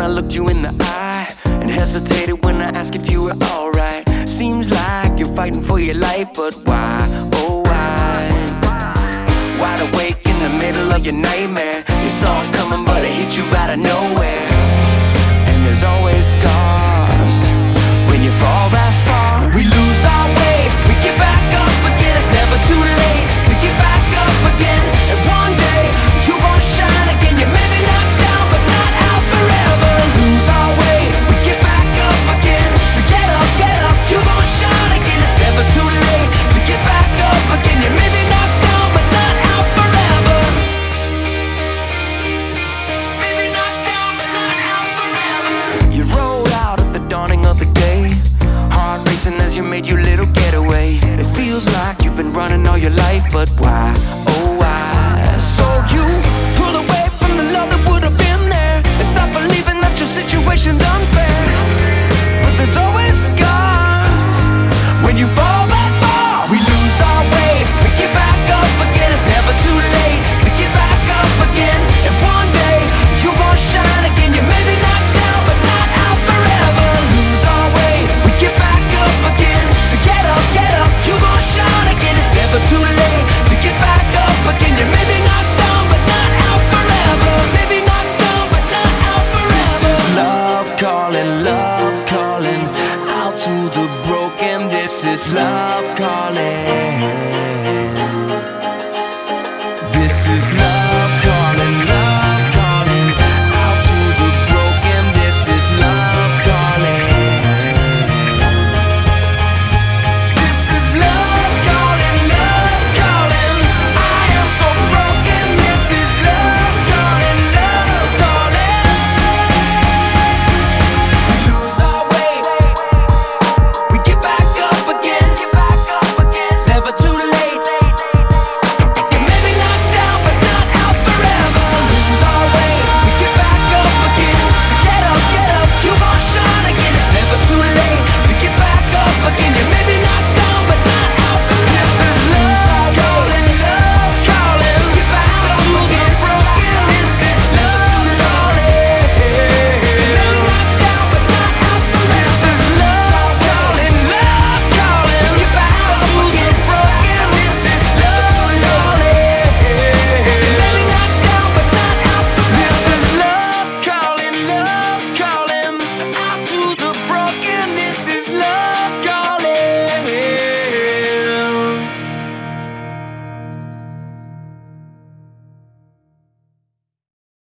I looked you in the eye and hesitated when I asked if you were alright. Seems like you're fighting for your life, but why, oh why? Wide awake in the middle of your nightmare. You saw it coming but it hit you out of nowhere. And there's always scars when you fall that far. We lose our way, we get back up again. It's never too late to get back up again. And one day you gon' shine again. You may be knocked down but not out forever. Lose our way, we get back up again. So get up, you gon' shine again. It's never too late to get back up again. You may be knocked down but not out forever. Maybe knocked down but not out forever. You rode out at the dawning of the day, heart racing as you made your little getaway. It feels like you've been running all your life, but why, oh why? So you pull away from the love that would have been there and stop believing that your situation's unfair. But there's always scars when you fall that far. We lose our way, we get back up again. It's never too late to get back up again. And one day you gon' shine again. You may be knocked down but not out forever. Lose our way, we get back up again. So get up, you gon' shine again. It's never too late to get back up again. You may be knocked down but not out forever. Maybe knocked down but not out forever. This is love calling out to the broken. This is love